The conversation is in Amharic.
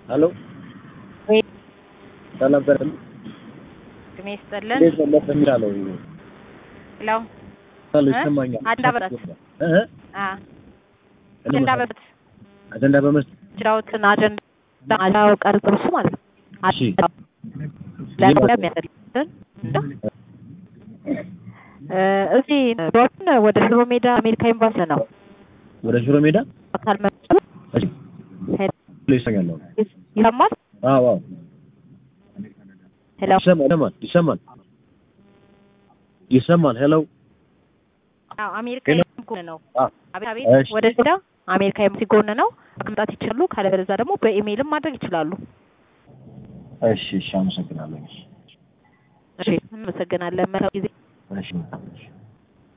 Hello? Wait, Salam sir. give me Sterling. Please let me hello. Hello? Hello, Huh? Shamanya. Agenda berat. Agenda berat. Agenda በመስ ጅራውትን አጀንዳ አላው ቀርጥሩስ ማለት እሺ ለለም ያደርግን እዚህ ዶክተር ወደ ሽሮ ሜዳ አሜሪካ ኤምባሲ ነው ወደ ሽሮ ሜዳ አካል መጥቶ እሺ ለይሰኛለሁ ይሰማል አዎ ሄሎ ይሰማል ሄሎ አዎ አሜሪካ ኤምባሲ ነው አቤት ወደ ሽዳ አሜሪካ ኤምባሲ ጎን ነው መምጣት ይችላሉ ካለበለዚያ ደግሞ በኢሜይልም ማድረግ ይችላሉ እሺ አመሰግናለሁ እሺ አመሰግናለሁ መልካም ጊዜ እሺ